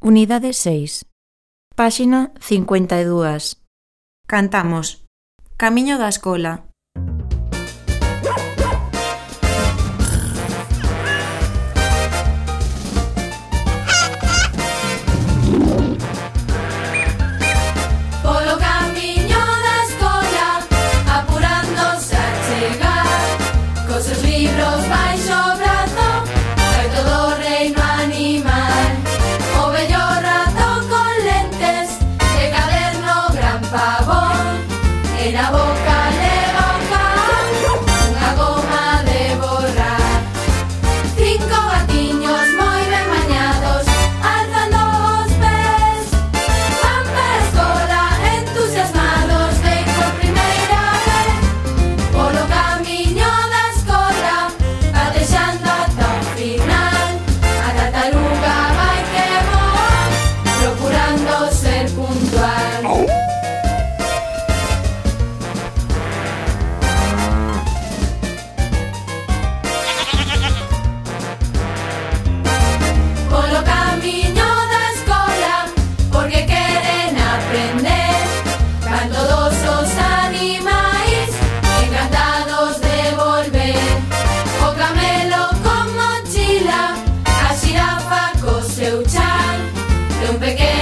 Unidade 6. Páxina 52. Cantamos Camiño da escola. Polo camiño da escola, apurándose a chegar, cos seus libros baixo o brazo, vai todo o reino animal. O vello ratón con lentes, de caderno gran pavón, e na boca leva un can, unha goma de borrar. 5 gatiños moi ben bañados, alzando os pés, van para a escola entusiasmados de por primeira vez. Polo camiño da escola, batexando ata o final, a tartaruga vai que voa, procurando ser puntual. Polo camiño da escola, porque queren aprender, van todos os animais encantados de volver. O camelo con mochila, a xirafa co seu chan, e un pequeno